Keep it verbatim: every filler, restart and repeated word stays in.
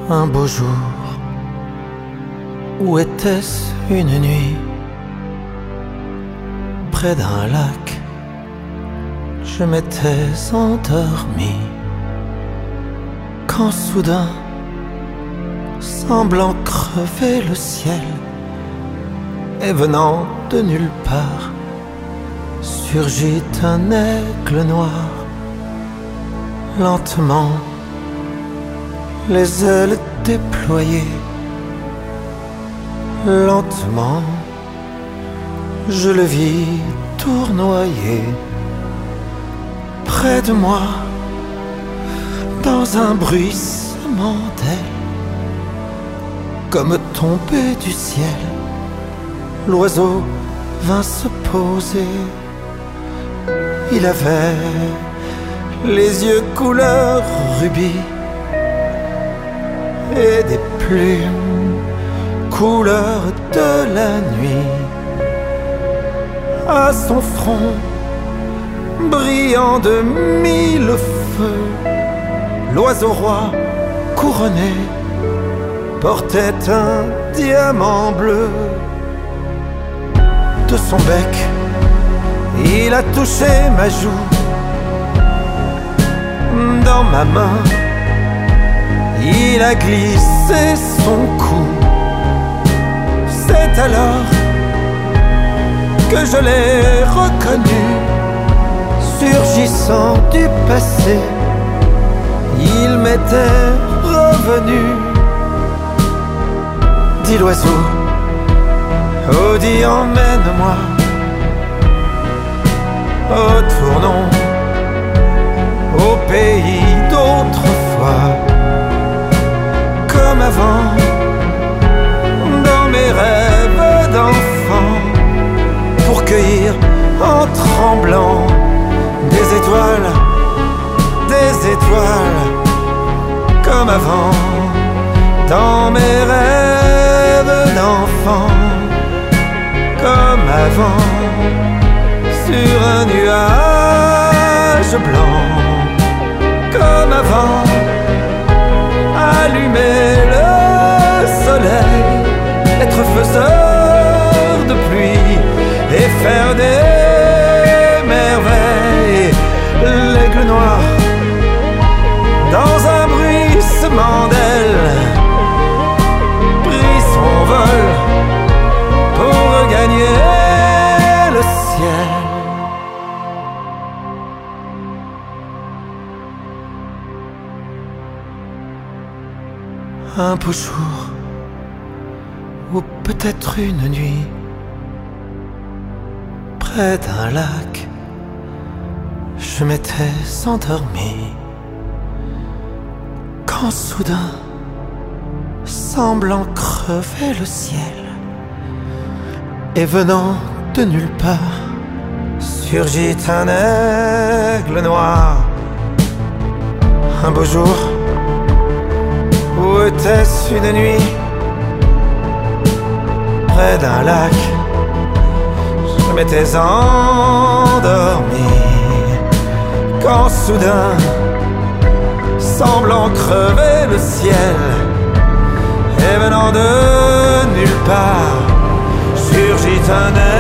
Un beau jour, où était-ce une nuit? Près d'un lac, je m'étais endormi, quand soudain, semblant crever le ciel, et venant de nulle part, surgit un aigle noir. Lentement, les ailes déployées, lentement, je le vis tournoyer près de moi, dans un bruissement d'ailes, comme tombé du ciel, l'oiseau vint se poser. Il avait les yeux couleur rubis et des plumes couleur de la nuit. À son front, brillant de mille feux, l'oiseau roi couronné portait un diamant bleu. De son bec, il a touché ma joue. Dans ma main, il a glissé son cou. C'est alors que je l'ai reconnu, surgissant du passé. Il m'était revenu. Dit l'oiseau, oh dis emmène-moi, retournons au pays d'autrefois, comme avant, dans mes rêves d'enfant, pour cueillir en tremblant des étoiles, des étoiles, comme avant, dans mes rêves d'enfant, comme avant, sur un nuage blanc, comme avant, allumer le soleil, être faiseur de pluie et faire des merveilles. L'aigle noir, dans un bruissement d'ailes, prit son vol pour regagner le ciel. Un beau jour, ou peut-être une nuit, près d'un lac, je m'étais endormi, quand soudain, semblant crever le ciel, et venant de nulle part, surgit un aigle noir. Un beau jour, où était-ce une nuit? Près d'un lac, je m'étais endormi, quand soudain, semblant crever le ciel, et venant de nulle part, surgit un